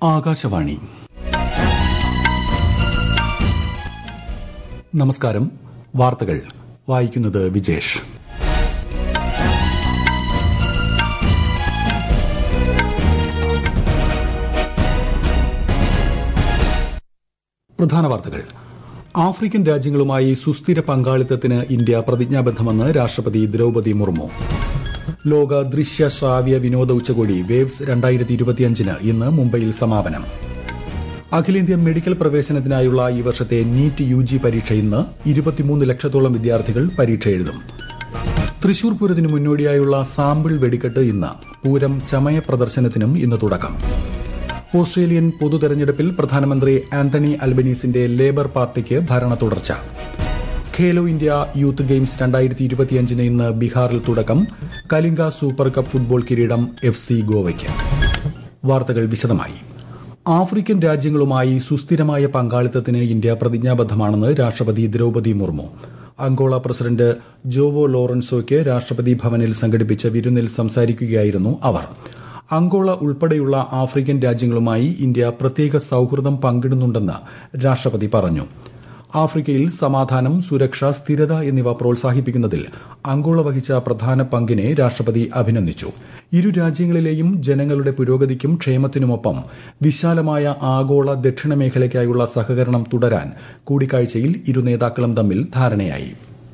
ആകാശവാണി. നമസ്കാരം. വാർത്തകൾ വായിക്കുന്നത് വിജേഷ്. പ്രധാന വാർത്തകൾ. ആഫ്രിക്കൻ രാജ്യങ്ങളുമായി സുസ്ഥിര പങ്കാളിത്തത്തിന് ഇന്ത്യ പ്രതിജ്ഞാബദ്ധമെന്ന് രാഷ്ട്രപതി ദ്രൌപദി മുർമു. ലോക ദൃശ്യ ശ്രാവ്യ വിനോദ ഉച്ചകോടി വേവ്സ് 2025 ഇന്ന് മുംബൈയിൽ സമാപനം. അഖിലേന്ത്യാ മെഡിക്കൽ പ്രവേശനത്തിനായുള്ള ഈ വർഷത്തെ നീറ്റ് യുജി പരീക്ഷ ഇന്ന് 23 ലക്ഷത്തോളം വിദ്യാർത്ഥികൾ പരീക്ഷ എഴുതും. തൃശൂർ പൂരത്തിന് മുന്നോടിയായുള്ള സാമ്പിൾ വെടിക്കെട്ട് ഇന്ന്. പൂരം ചമയ പ്രദർശനത്തിനും ഇന്ന് തുടക്കം. ഓസ്ട്രേലിയൻ പൊതുതെരഞ്ഞെടുപ്പിൽ പ്രധാനമന്ത്രി ആന്റണി അൽബനീസിന്റെ ലേബർ പാർട്ടിക്ക് ഭരണ തുടർച്ച. ഖേലോ ഇന്ത്യ യൂത്ത് ഗെയിംസ് 2025 ഇന്ന് ബീഹാറിൽ തുടക്കം. കലിംഗ സൂപ്പർ കപ്പ് ഫുട്ബോൾ കിരീടം FC ഗോവയ്ക്ക്. വാർത്തകൾ വിശദമായി. ആഫ്രിക്കൻ രാജ്യങ്ങളുമായി സുസ്ഥിരമായ പങ്കാളിത്തത്തിന് ഇന്ത്യ പ്രതിജ്ഞാബദ്ധമാണെന്ന് രാഷ്ട്രപതി Droupadi Murmu. Angola president Joao ലോറൻസോയ്ക്ക് രാഷ്ട്രപതി ഭവനിൽ സംഘടിപ്പിച്ച വിരുന്നിൽ സംസാരിക്കുകയായിരുന്നു അവർ. അംഗോള ഉൾപ്പെടെയുള്ള ആഫ്രിക്കൻ രാജ്യങ്ങളുമായി ഇന്ത്യ പ്രത്യേക സൌഹൃദം പങ്കിടുന്നുണ്ടെന്ന് രാഷ്ട്രപതി പറഞ്ഞു. ആഫ്രിക്കയിൽ സമാധാനം, സുരക്ഷ, സ്ഥിരത എന്നിവ പ്രോത്സാഹിപ്പിക്കുന്നതിൽ അംഗോള വഹിച്ച പ്രധാന പങ്കിനെ രാഷ്ട്രപതി അഭിനന്ദിച്ചു. ഇരു രാജ്യങ്ങളിലെയും ജനങ്ങളുടെ പുരോഗതിക്കും ക്ഷേമത്തിനുമൊപ്പം വിശാലമായ ആഗോള ദക്ഷിണ മേഖലയ്ക്കായുള്ള സഹകരണം തുടരാൻ കൂടിക്കാഴ്ചയിൽ ഇരു നേതാക്കളും തമ്മിൽ ധാരണയായി.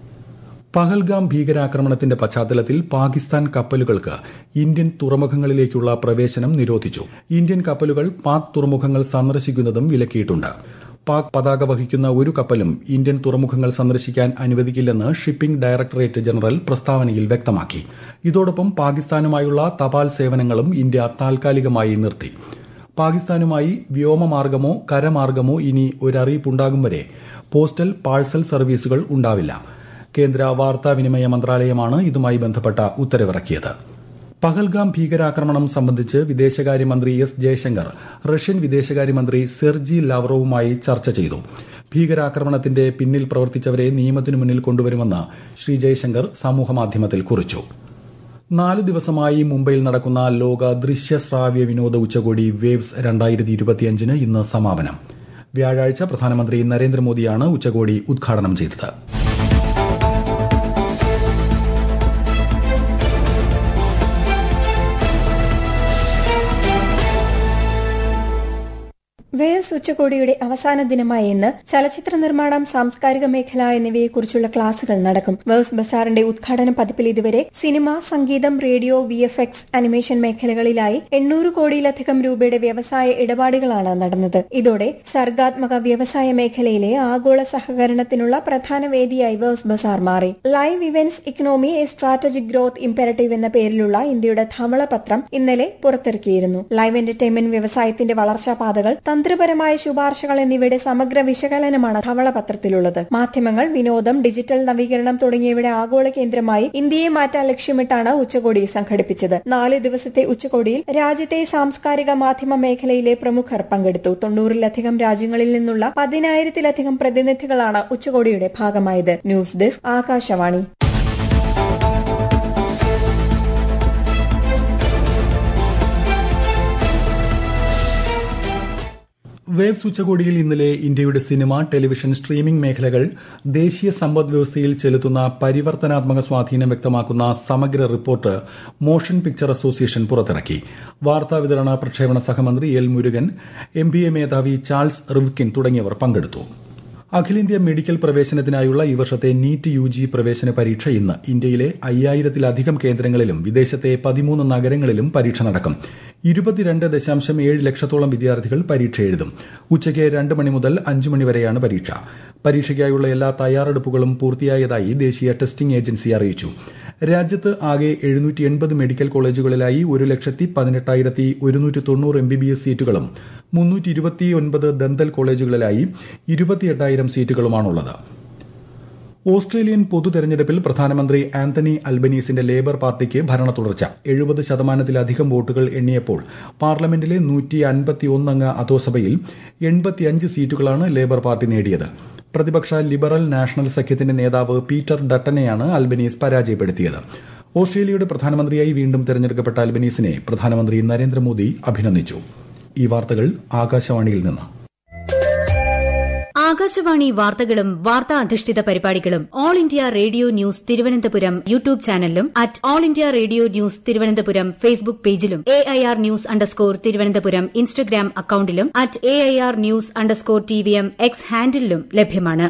പഹൽഗാം ഭീകരാക്രമണത്തിന്റെ പശ്ചാത്തലത്തിൽ പാകിസ്ഥാൻ കപ്പലുകൾക്ക് ഇന്ത്യൻ തുറമുഖങ്ങളിലേക്കുള്ള പ്രവേശനം നിരോധിച്ചു. ഇന്ത്യൻ കപ്പലുകൾ പാക് തുറമുഖങ്ങൾ സന്ദർശിക്കുന്നതും വിലക്കിയിട്ടുണ്ട്. പാക് പതാക വഹിക്കുന്ന ഒരു കപ്പലും ഇന്ത്യൻ തുറമുഖങ്ങൾ സന്ദർശിക്കാൻ അനുവദിക്കില്ലെന്ന് ഷിപ്പിംഗ് ഡയറക്ടറേറ്റ് ജനറൽ പ്രസ്താവനയിൽ വ്യക്തമാക്കി. ഇതോടൊപ്പം പാകിസ്ഥാനുമായുള്ള തപാൽ സേവനങ്ങളും ഇന്ത്യ താൽക്കാലികമായി നിർത്തി. പാകിസ്ഥാനുമായി വ്യോമമാർഗമോ കരമാർഗമോ ഇനി ഒരറിയിപ്പുണ്ടാകും വരെ പോസ്റ്റൽ പാഴ്സൽ സർവീസുകൾ ഉണ്ടാവില്ല. കേന്ദ്ര വാർത്താവിനിമയ മന്ത്രാലയമാണ് ഇതുമായി ബന്ധപ്പെട്ട ഉത്തരവിറക്കിയത്. പഹൽഗാം ഭീകരാക്രമണം സംബന്ധിച്ച് വിദേശകാര്യമന്ത്രി എസ് ജയശങ്കർ റഷ്യൻ വിദേശകാര്യമന്ത്രി സെർജി ലാവ്റോവുമായി ചർച്ച ചെയ്തു. ഭീകരാക്രമണത്തിന്റെ പിന്നിൽ പ്രവർത്തിച്ചവരെ നിയമത്തിനു മുന്നിൽ കൊണ്ടുവരുമെന്ന് ശ്രീ ജയശങ്കർ സമൂഹമാധ്യമത്തിൽ കുറിച്ചു. 4 ദിവസമായി മുംബൈയിൽ നടക്കുന്ന ലോക ദൃശ്യ ശ്രാവ്യ വിനോദ ഉച്ചകോടി വേവ്സ് 2025 ഇന്ന് സമാപനം. വ്യാഴാഴ്ച പ്രധാനമന്ത്രി നരേന്ദ്രമോദിയാണ് ഉച്ചകോടി ഉദ്ഘാടനം ചെയ്തത്. വേവ്സ് ഉച്ചകോടിയുടെ അവസാന ദിനമായ ഇന്ന് ചലച്ചിത്ര നിർമ്മാണം, സാംസ്കാരിക മേഖല എന്നിവയെക്കുറിച്ചുള്ള ക്ലാസുകൾ നടക്കും. വേവ്സ് ബസാറിന്റെ ഉദ്ഘാടന പതിപ്പിൽ ഇതുവരെ സിനിമ, സംഗീതം, റേഡിയോ, VFX, അനിമേഷൻ മേഖലകളിലായി 800 കോടിയിലധികം രൂപയുടെ വ്യവസായ ഇടപാടുകളാണ് നടന്നത്. ഇതോടെ സർഗാത്മക വ്യവസായ മേഖലയിലെ ആഗോള സഹകരണത്തിനുള്ള പ്രധാന വേദിയായി വേവ്സ് ബസാർ മാറി. Live events economy a strategic growth imperative എന്ന പേരിലുള്ള ഇന്ത്യയുടെ ധവളപത്രം ഇന്നലെ പുറത്തിറക്കിയിരുന്നു. ലൈവ് എന്റർടൈൻമെന്റ് വ്യവസായത്തിന്റെ വളർച്ചാപാതകൾ, തന്ത്രപരമായ ശുപാർശകൾ എന്നിവയുടെ സമഗ്ര വിശകലനമാണ് ധവളപത്രത്തിലുള്ളത്. മാധ്യമങ്ങൾ, വിനോദം, ഡിജിറ്റൽ നവീകരണം തുടങ്ങിയവയുടെ ആഗോള കേന്ദ്രമായി ഇന്ത്യയെ മാറ്റാൻ ലക്ഷ്യമിട്ടാണ് ഉച്ചകോടി സംഘടിപ്പിച്ചത്. 4 ദിവസത്തെ ഉച്ചകോടിയിൽ രാജ്യത്തെ സാംസ്കാരിക മാധ്യമ മേഖലയിലെ പ്രമുഖർ പങ്കെടുത്തു. 90-ലധികം രാജ്യങ്ങളിൽ നിന്നുള്ള 10,000-ലധികം പ്രതിനിധികളാണ് ഉച്ചകോടിയുടെ ഭാഗമായത്. News desk, Akashvani. വേവ്സ് ഉച്ചകോടിയിൽ ഇന്നലെ ഇന്ത്യയുടെ സിനിമ, ടെലിവിഷൻ, സ്ട്രീമിംഗ് മേഖലകൾ ദേശീയ സമ്പദ് വ്യവസ്ഥയിൽ ചെലുത്തുന്ന പരിവർത്തനാത്മക സ്വാധീനം വ്യക്തമാക്കുന്ന സമഗ്ര റിപ്പോർട്ട് മോഷൻ പിക്ചർ അസോസിയേഷൻ പുറത്തിറക്കി. വാർത്താവിതരണ പ്രക്ഷേപണ സഹമന്ത്രി എൽ മുരുകൻ, MBA മേധാവി ചാൾസ് റിവ്കിൻ തുടങ്ങിയവർ പങ്കെടുത്തു. അഖിലേന്ത്യാ മെഡിക്കൽ പ്രവേശനത്തിനായുള്ള ഈ വർഷത്തെ നീറ്റ് യുജി പ്രവേശന പരീക്ഷ ഇന്ന്. ഇന്ത്യയിലെ 5000-ലധികം കേന്ദ്രങ്ങളിലും വിദേശത്തെ 13 നഗരങ്ങളിലും പരീക്ഷ നടക്കും. 22.7 ലക്ഷത്തോളം വിദ്യാർത്ഥികൾ പരീക്ഷ എഴുതും. ഉച്ചയ്ക്ക് 2 മണി മുതൽ 5 മണി വരെയാണ് പരീക്ഷ. പരീക്ഷയ്ക്കായുള്ള എല്ലാ തയ്യാറെടുപ്പുകളും പൂർത്തിയായതായി ദേശീയ ടെസ്റ്റിംഗ് ഏജൻസി അറിയിച്ചു. രാജ്യത്ത് ആകെ 780 മെഡിക്കൽ കോളേജുകളിലായി 1,18,190 MBBS സീറ്റുകളും 329 ദന്തൽ കോളേജുകളിലായി 28,000 സീറ്റുകളുമാണുള്ളത്. ഓസ്ട്രേലിയൻ പൊതുതെരഞ്ഞെടുപ്പിൽ പ്രധാനമന്ത്രി ആന്റണി അൽബനീസിന്റെ ലേബർ പാർട്ടിക്ക് ഭരണ തുടർച്ച. 70%-ലധികം വോട്ടുകൾ എണ്ണിയപ്പോൾ പാർലമെന്റിലെ 151 അംഗ അധോസഭയിൽ 85 സീറ്റുകളാണ് ലേബർ പാർട്ടി നേടിയത്. പ്രതിപക്ഷ ലിബറൽ നാഷണൽ സഖ്യത്തിന്റെ നേതാവ് പീറ്റർ ഡട്ടനെയാണ് അൽബനീസ് പരാജയപ്പെടുത്തിയത്. ഓസ്ട്രേലിയയുടെ പ്രധാനമന്ത്രിയായി വീണ്ടും തെരഞ്ഞെടുക്കപ്പെട്ട അൽബനീസിനെ പ്രധാനമന്ത്രി നരേന്ദ്രമോദി അഭിനന്ദിച്ചു. ഈ വാർത്തകൾ ആകാശവാണിയിൽ നിന്ന്. ആകാശവാണി വാർത്തകളും വാർത്താ അധിഷ്ഠിത പരിപാടികളും all India radio news Thiruvananthapuram YouTube ചാനലിലും at all India radio news Thiruvananthapuram Facebook പേജിലും AIR ന്യൂസ് _തിരുവനന്തപുരം ഇൻസ്റ്റഗ്രാം അക്കൌണ്ടിലും at AIR news _TVM X ഹാൻഡിലും ലഭ്യമാണ്.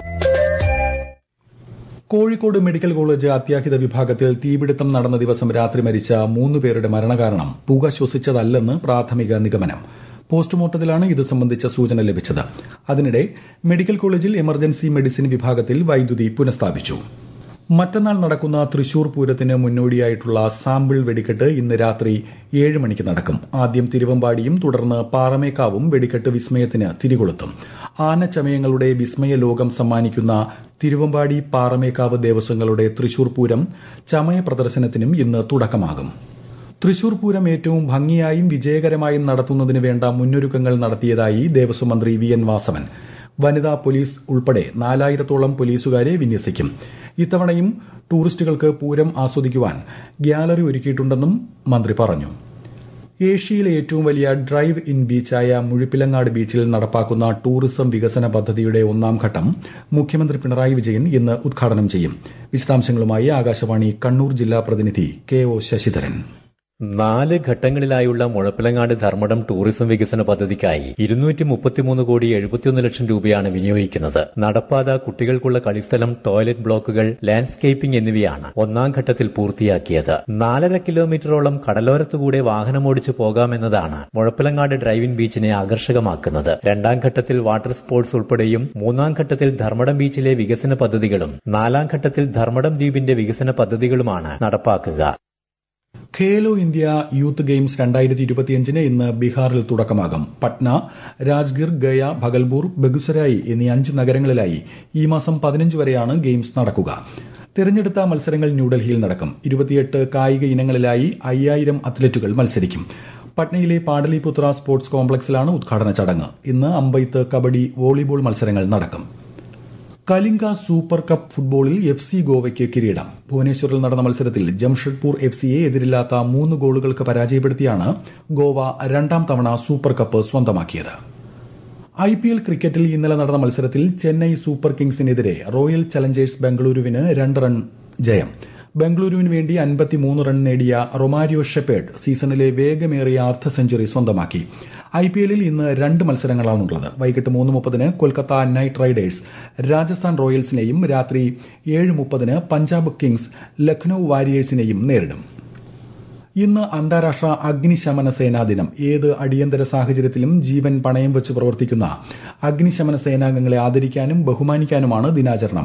കോഴിക്കോട് മെഡിക്കൽ കോളേജ് അത്യാഹിത വിഭാഗത്തിൽ തീപിടുത്തം നടന്ന ദിവസം രാത്രി മരിച്ച 3 പേരുടെ മരണകാരണം പുക ശ്വസിച്ചതല്ലെന്ന് പ്രാഥമിക നിഗമനം. പോസ്റ്റ്മോർട്ടത്തിലാണ് ഇത് സംബന്ധിച്ച സൂചന ലഭിച്ചത്. അതിനിടെ മെഡിക്കൽ കോളേജിൽ എമർജൻസി മെഡിസിൻ വിഭാഗത്തിൽ വൈദ്യുതി പുനഃസ്ഥാപിച്ചു. മറ്റന്നാൾ നടക്കുന്ന തൃശൂർ പൂരത്തിന് മുന്നോടിയായിട്ടുള്ള സാമ്പിൾ വെടിക്കെട്ട് ഇന്ന് രാത്രി 7 മണിക്ക് നടക്കും. ആദ്യം തിരുവമ്പാടിയും തുടർന്ന് പാറമേക്കാവും വെടിക്കെട്ട് വിസ്മയത്തിന് തിരികൊളുത്തും. ആനച്ചമയങ്ങളുടെ വിസ്മയ ലോകം സമ്മാനിക്കുന്ന തിരുവമ്പാടി പാറമേക്കാവ് ദേവസ്വങ്ങളുടെ തൃശൂർ പൂരം ചമയ പ്രദർശനത്തിനും ഇന്ന് തുടക്കമാകും. തൃശൂർ പൂരം ഏറ്റവും ഭംഗിയായും വിജയകരമായും നടത്തുന്നതിന് വേണ്ട മുന്നൊരുക്കങ്ങൾ നടത്തിയതായി ദേവസ്വം മന്ത്രി VN വാസവൻ. വനിതാ പോലീസ് ഉൾപ്പെടെ 4000-ഓളം പോലീസുകാരെ വിന്യസിക്കും. ഇത്തവണയും ടൂറിസ്റ്റുകൾക്ക് പൂരം ആസ്വദിക്കുവാൻ ഗ്യാലറി ഒരുക്കിയിട്ടുണ്ടെന്നും മന്ത്രി പറഞ്ഞു. ഏഷ്യയിലെ ഏറ്റവും വലിയ ഡ്രൈവ് ഇൻ ബീച്ചായ മുഴുപ്പിലങ്ങാട് ബീച്ചിൽ നടപ്പാക്കുന്ന ടൂറിസം വികസന പദ്ധതിയുടെ 1ാം ഘട്ടം മുഖ്യമന്ത്രി പിണറായി വിജയൻ ഇന്ന് ഉദ്ഘാടനം ചെയ്യും. വിശദാംശങ്ങളുമായി ആകാശവാണി കണ്ണൂർ ജില്ലാ പ്രതിനിധി KO ശശിധരൻ. 4 ഘട്ടങ്ങളിലായുള്ള മുഴപ്പിലങ്ങാട് ധർമ്മടം ടൂറിസം വികസന പദ്ധതിക്കായി 233 കോടി 71 ലക്ഷം രൂപയാണ് വിനിയോഗിക്കുന്നത്. നടപ്പാത, കുട്ടികൾക്കുള്ള കളിസ്ഥലം, ടോയ്ലറ്റ് ബ്ലോക്കുകൾ, ലാൻഡ്സ്കേപ്പിംഗ് എന്നിവയാണ് 1ാം ഘട്ടത്തിൽ പൂർത്തിയാക്കിയത്. 4.5 കിലോമീറ്ററോളം കടലോരത്തുകൂടെ വാഹനമോടിച്ചു പോകാമെന്നതാണ് മുഴപ്പിലങ്ങാട് ഡ്രൈവിൻ ബീച്ചിനെ ആകർഷകമാക്കുന്നത്. 2ാം ഘട്ടത്തിൽ വാട്ടർ സ്പോർട്സ് ഉൾപ്പെടെയും 3ാം ഘട്ടത്തിൽ ധർമ്മടം ബീച്ചിലെ വികസന പദ്ധതികളും 4ാം ഘട്ടത്തിൽ ധർമ്മടം ദ്വീപിന്റെ വികസന പദ്ധതികളുമാണ് നടപ്പാക്കുക. ഖേലോ ഇന്ത്യ യൂത്ത് ഗെയിംസ് 2025 ഇന്ന് ബീഹാറിൽ തുടക്കമാകും. പട്ന, രാജ്ഗിർ, ഗയ, ഭഗൽപൂർ, ബെഗുസരായി എന്നീ 5 നഗരങ്ങളിലായി ഈ മാസം 15 വരെയാണ് ഗെയിംസ് നടക്കുക. തിരഞ്ഞെടുത്ത മത്സരങ്ങൾ ന്യൂഡൽഹിയിൽ നടക്കും. 28 കായിക ഇനങ്ങളിലായി 5000 അത്ലറ്റുകൾ മത്സരിക്കും. പട്നയിലെ പാടലിപുത്ര സ്പോർട്സ് കോംപ്ലക്സിലാണ് ഉദ്ഘാടന ചടങ്ങ്. ഇന്ന് അമ്പെയ്ത്ത്, കബഡി, വോളിബോൾ മത്സരങ്ങൾ നടക്കും. കലിംഗ സൂപ്പർ കപ്പ് ഫുട്ബോളിൽ FC ഗോവയ്ക്ക് കിരീടം. ഭുവനേശ്വറിൽ നടന്ന മത്സരത്തിൽ ജംഷഡ്പൂർ FCയെ എതിരില്ലാത്ത 3 ഗോളുകൾക്ക് പരാജയപ്പെടുത്തിയാണ് ഗോവ 2ാം തവണ സൂപ്പർ കപ്പ് സ്വന്തമാക്കിയത്. IPL ക്രിക്കറ്റിൽ ഇന്നലെ നടന്ന മത്സരത്തിൽ ചെന്നൈ സൂപ്പർ കിങ്സിനെതിരെ റോയൽ ചലഞ്ചേഴ്സ് ബംഗളൂരുവിന് 2 റൺ ജയം. ബംഗളൂരുവിന് വേണ്ടി 53 റൺ നേടിയ റൊമാരിയോ ഷെപ്പേർഡ് സീസണിലെ വേഗമേറിയ അർദ്ധ സെഞ്ചുറി സ്വന്തമാക്കി. IPLൽ ഇന്ന് 2 മത്സരങ്ങളാണുള്ളത്. വൈകിട്ട് 3:30 കൊൽക്കത്ത നൈറ്റ് റൈഡേഴ്സ് രാജസ്ഥാൻ റോയൽസിനെയും രാത്രി 7:30 പഞ്ചാബ് കിങ്സ് ലക്നൌ വാരിയേഴ്സിനെയും നേരിടും. ഇന്ന് അന്താരാഷ്ട്ര അഗ്നിശമന സേനാ ദിനം. ഏത് അടിയന്തര സാഹചര്യത്തിലും ജീവൻ പണയം വെച്ച് പ്രവർത്തിക്കുന്ന അഗ്നിശമന സേനാംഗങ്ങളെ ആദരിക്കാനും ബഹുമാനിക്കാനുമാണ് ദിനാചരണം.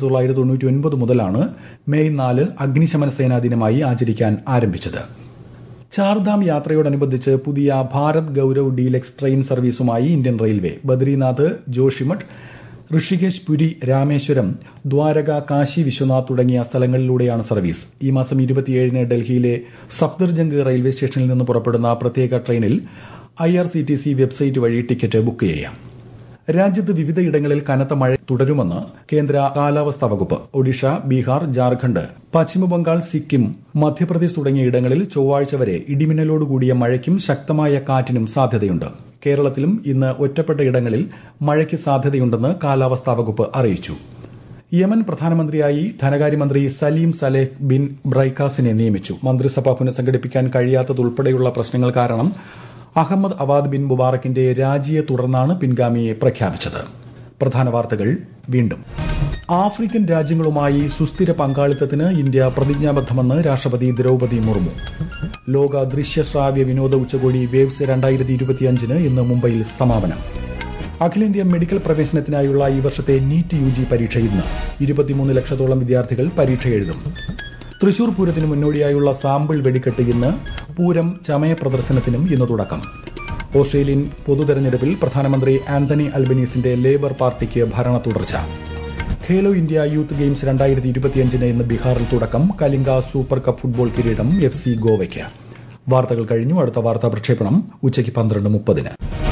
1999 മുതലാണ് മെയ് 4 അഗ്നിശമന സേനാ ദിനമായി ആചരിക്കാൻ ആരംഭിച്ചത്. ചാർധാം യാത്രയോടനുബന്ധിച്ച് പുതിയ ഭാരത് ഗൌരവ് ഡീലക്സ് ട്രെയിൻ സർവീസുമായി ഇന്ത്യൻ റെയിൽവേ. ബദ്രിനാഥ്, ജോഷിമഠ്, ഋഷികേശ്, പുരി, രാമേശ്വരം, ദ്വാരക, കാശി വിശ്വനാഥ് തുടങ്ങിയ സ്ഥലങ്ങളിലൂടെയാണ് സർവീസ്. ഈ മാസം 27 ഡൽഹിയിലെ സഫ്ദർജംഗ് റെയിൽവേ സ്റ്റേഷനിൽ നിന്ന് പുറപ്പെടുന്ന പ്രത്യേക ട്രെയിനിൽ IRCTC വെബ്സൈറ്റ് വഴി ടിക്കറ്റ് ബുക്ക് ചെയ്യാം. രാജ്യത്ത് വിവിധയിടങ്ങളിൽ കനത്ത മഴ തുടരുമെന്ന് കേന്ദ്ര കാലാവസ്ഥാ വകുപ്പ്. ഒഡീഷ, ബീഹാർ, ജാർഖണ്ഡ്, പശ്ചിമബംഗാൾ, സിക്കിം, മധ്യപ്രദേശ് തുടങ്ങിയ ഇടങ്ങളിൽ ചൊവ്വാഴ്ച വരെ ഇടിമിന്നലോടുകൂടിയ മഴയ്ക്കും ശക്തമായ കാറ്റിനും സാധ്യതയുണ്ട്. കേരളത്തിലും ഇന്ന് ഒറ്റപ്പെട്ട ഇടങ്ങളിൽ മഴയ്ക്ക് സാധ്യതയുണ്ടെന്ന് കാലാവസ്ഥാ വകുപ്പ് അറിയിച്ചു. യമൻ പ്രധാനമന്ത്രിയായി ധനകാര്യമന്ത്രി സലീം സലേഹ് ബിൻ ബ്രൈക്കാസിനെ നിയമിച്ചു. മന്ത്രിസഭ പുനഃസംഘടിപ്പിക്കാൻ കഴിയാത്തതുൾപ്പെടെയുള്ള പ്രശ്നങ്ങൾ കാരണം അഹമ്മദ് അവാദ് ബിൻ മുബാറക്കിന്റെ രാജിയെ തുടർന്നാണ് പിൻഗാമിയെ പ്രഖ്യാപിച്ചത്. പ്രധാന വാർത്തകൾ വീണ്ടും. ആഫ്രിക്കൻ രാജ്യങ്ങളുമായി സുസ്ഥിര പങ്കാളിത്തത്തിന് ഇന്ത്യ പ്രതിജ്ഞാബദ്ധമെന്ന് രാഷ്ട്രപതി ദ്രൌപദി മുർമു. ലോക ദൃശ്യശ്രാവ്യ വിനോദ ഉച്ചകോടി വേവ്സ് 2025 ഇന്ന് മുംബൈയിൽ സമാപനം. അഖിലേന്ത്യാ മെഡിക്കൽ പ്രവേശനത്തിനായുള്ള ഈ വർഷത്തെ നീറ്റ് UG പരീക്ഷ ഇന്ന്. 23 ലക്ഷത്തോളം വിദ്യാർത്ഥികൾ പരീക്ഷ എഴുതും. തൃശൂർ പൂരത്തിന് മുന്നോടിയായുള്ള സാമ്പിൾ വെടിക്കെട്ട് ഇന്ന്. പൂരം ചമയ പ്രദർശനത്തിനും ഇന്ന് തുടക്കം. ഓസ്ട്രേലിയൻ പൊതുതെരഞ്ഞെടുപ്പിൽ പ്രധാനമന്ത്രി ആന്റണി അൽബനീസിന്റെ ലേബർ പാർട്ടിക്ക് ഭരണ തുടർച്ച. ഖേലോ ഇന്ത്യ യൂത്ത് ഗെയിംസ് 2025 ഇന്ന് ബീഹാറിൽ തുടക്കം. കലിംഗ സൂപ്പർ കപ്പ് ഫുട്ബോൾ കിരീടം FC ഗോവയ്ക്ക്. വാർത്തകൾ കഴിഞ്ഞു. അടുത്ത വാർത്താ പ്രക്ഷേപണം ഉച്ചയ്ക്ക് 12:30.